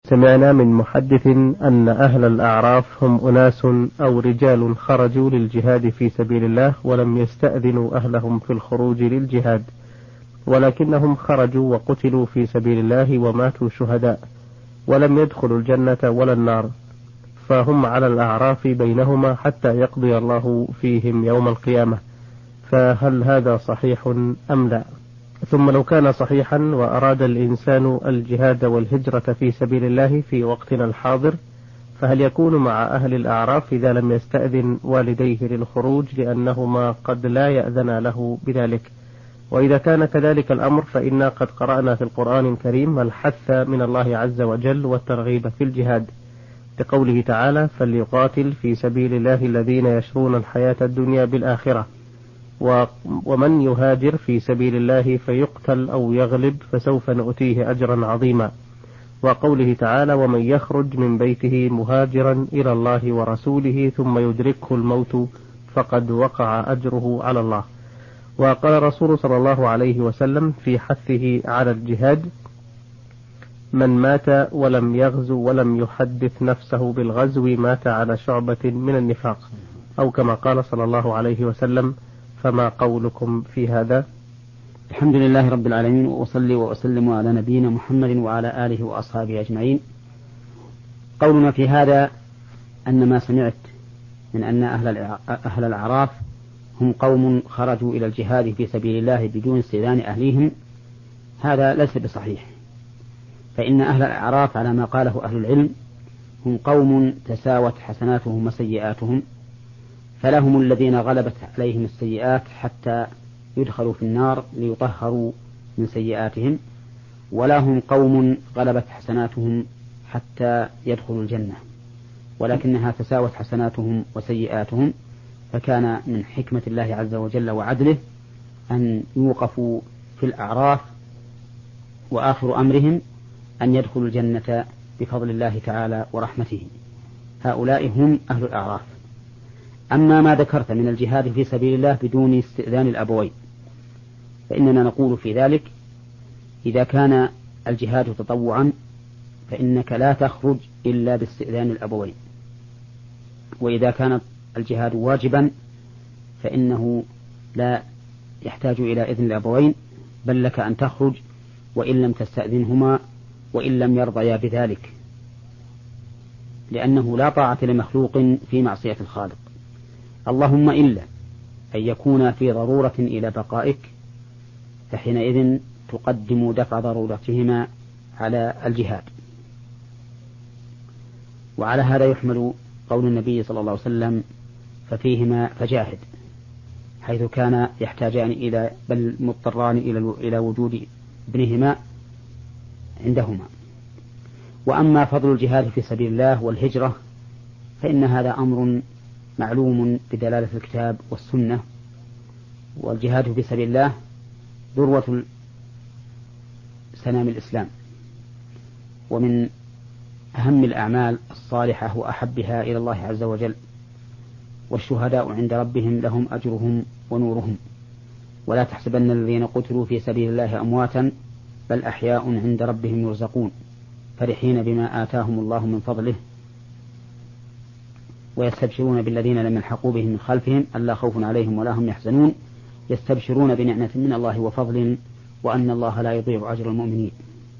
سمعنا من محدث أن أهل الأعراف هم أناس أو رجال خرجوا للجهاد في سبيل الله ولم يستأذنوا أهلهم في الخروج للجهاد، ولكنهم خرجوا وقتلوا في سبيل الله وماتوا شهداء ولم يدخلوا الجنة ولا النار، فهم على الأعراف بينهما حتى يقضي الله فيهم يوم القيامة، فهل هذا صحيح أم لا؟ ثم لو كان صحيحا وأراد الإنسان الجهاد والهجرة في سبيل الله في وقتنا الحاضر، فهل يكون مع أهل الأعراف إذا لم يستأذن والديه للخروج لأنهما قد لا يأذن له بذلك؟ وإذا كان كذلك الأمر فإنا قد قرأنا في القرآن الكريم الحث من الله عز وجل والترغيب في الجهاد، لقوله تعالى: فليقاتل في سبيل الله الذين يشرون الحياة الدنيا بالآخرة، ومن يهاجر في سبيل الله فيقتل أو يغلب فسوف نؤتيه أجرا عظيما، وقوله تعالى: ومن يخرج من بيته مهاجرا إلى الله ورسوله ثم يدركه الموت فقد وقع أجره على الله. وقال الرسول صلى الله عليه وسلم في حثه على الجهاد: من مات ولم يغزو ولم يحدث نفسه بالغزو مات على شعبة من النفاق، أو كما قال صلى الله عليه وسلم. فما قولكم في هذا؟ الحمد لله رب العالمين، وأصلي وأسلم على نبينا محمد وعلى آله وأصحابه أجمعين. قولنا في هذا أن ما سمعت من أن أهل الأعراف هم قوم خرجوا إلى الجهاد في سبيل الله بدون استئذان أهليهم، هذا ليس بصحيح، فإن أهل الأعراف على ما قاله أهل العلم هم قوم تساوت حسناتهم وسيئاتهم، فلهم الذين غلبت عليهم السيئات حتى يدخلوا في النار ليطهروا من سيئاتهم، ولهم قوم غلبت حسناتهم حتى يدخلوا الجنة، ولكنها تساوت حسناتهم وسيئاتهم، فكان من حكمة الله عز وجل وعدله أن يوقفوا في الأعراف، وآخر أمرهم أن يدخلوا الجنة بفضل الله تعالى ورحمته. هؤلاء هم أهل الأعراف. أما ما ذكرت من الجهاد في سبيل الله بدون استئذان الأبوين، فإننا نقول في ذلك: إذا كان الجهاد تطوعا فإنك لا تخرج إلا باستئذان الأبوين، وإذا كان الجهاد واجبا فإنه لا يحتاج إلى إذن الأبوين، بل لك أن تخرج وإن لم تستأذنهما وإن لم يرضيا بذلك، لأنه لا طاعة لمخلوق في معصية الخالق، اللهم إلا أن يكون في ضرورة إلى بقائك، فحينئذ تقدم دفع ضرورتهما على الجهاد. وعلى هذا يحمل قول النبي صلى الله عليه وسلم: ففيهما فجاهد، حيث كان يحتاجان إلى بل مضطران إلى وجود ابنهما عندهما. وأما فضل الجهاد في سبيل الله والهجرة فإن هذا أمر معلوم بدلالة الكتاب والسنة، والجهاد في سبيل الله ذروة سنام الإسلام، ومن أهم الأعمال الصالحة وأحبها إلى الله عز وجل، والشهداء عند ربهم لهم أجرهم ونورهم، ولا تحسبن الذين قتلوا في سبيل الله أمواتا بل أحياء عند ربهم يرزقون فرحين بما آتاهم الله من فضله ويستبشرون بالذين لم يلحقوا بهم من خلفهم ألا خوف عليهم ولا هم يحزنون يستبشرون بنعمة من الله وفضل وأن الله لا يضيع أجر المؤمنين.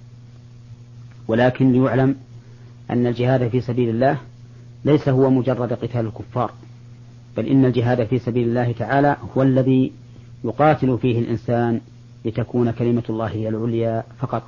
ولكن ليعلم أن الجهاد في سبيل الله ليس هو مجرد قتال الكفار، بل إن الجهاد في سبيل الله تعالى هو الذي يقاتل فيه الإنسان لتكون كلمة الله هي العليا فقط،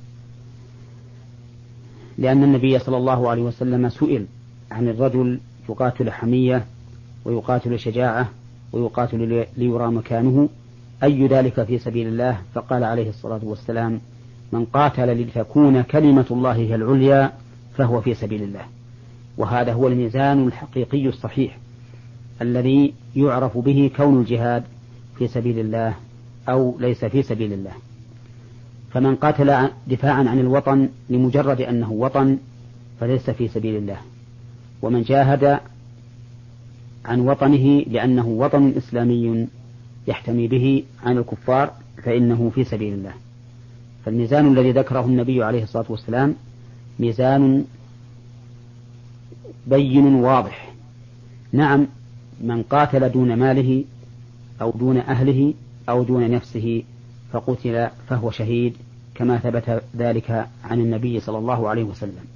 لأن النبي صلى الله عليه وسلم سئل عن الرجل يقاتل حمية ويقاتل شجاعة ويقاتل ليرى مكانه أي ذلك في سبيل الله، فقال عليه الصلاة والسلام: من قاتل لتكون كلمة الله هي العليا فهو في سبيل الله. وهذا هو الميزان الحقيقي الصحيح الذي يعرف به كون الجهاد في سبيل الله أو ليس في سبيل الله. فمن قاتل دفاعا عن الوطن لمجرد أنه وطن فليس في سبيل الله، ومن جاهد عن وطنه لأنه وطن إسلامي يحتمي به عن الكفار فإنه في سبيل الله. فالميزان الذي ذكره النبي عليه الصلاة والسلام ميزان بين واضح. نعم، من قاتل دون ماله أو دون أهله أو دون نفسه فقتل فهو شهيد، كما ثبت ذلك عن النبي صلى الله عليه وسلم.